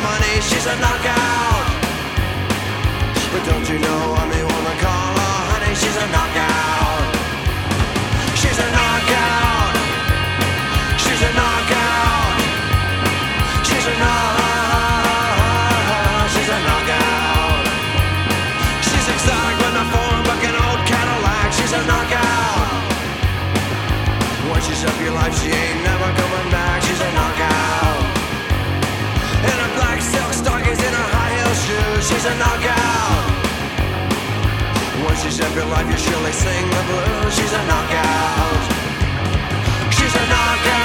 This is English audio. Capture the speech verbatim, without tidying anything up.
money, she's a knockout. But don't you know I may wanna call her honey, she's a knockout. She's a knockout. She's a knockout. She's a knockout. She's a knockout. She's exotic with a foreign looking old Cadillac. She's a knockout. Once she's up your life, she ain't never coming back. She's a knockout. In her black silk stockings, in her high heel shoes, she's a knockout. Once she's up your life, you surely sing the blues. She's a knockout. She's a knockout.